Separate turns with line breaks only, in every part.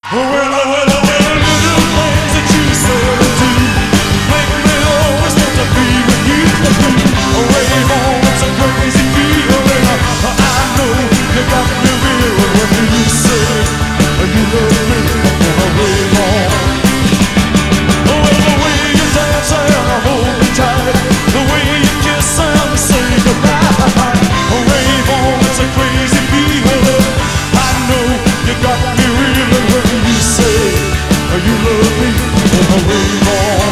Little things that you said and do make me always want to be with you. Rave on, it's a crazy feeling. I know you got me real when you say you love me. I wanna rave on. Well, the way you dance and hold me tight, the way you kiss and say goodbye. Rave on, it's a crazy feeling. I know you got me real when you say you love me. I wanna rave on.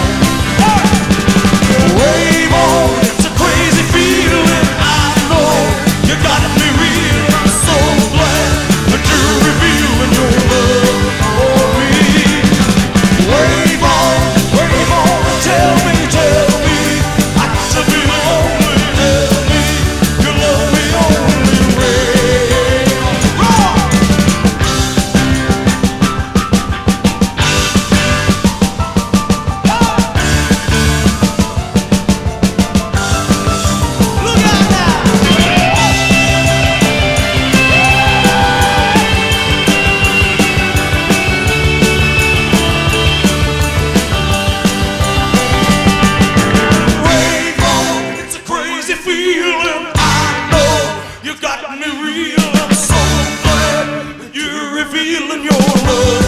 Rave on, it's a crazy feeling. I know you got me real. I'm so glad that you're revealing your love for me. Rave on, and tell me, I should be lonely. Tell me you love me only. Rave on. Look out now. Rave on, it's a crazy feeling. I know you got me real. I'm so glad that you're revealing your love.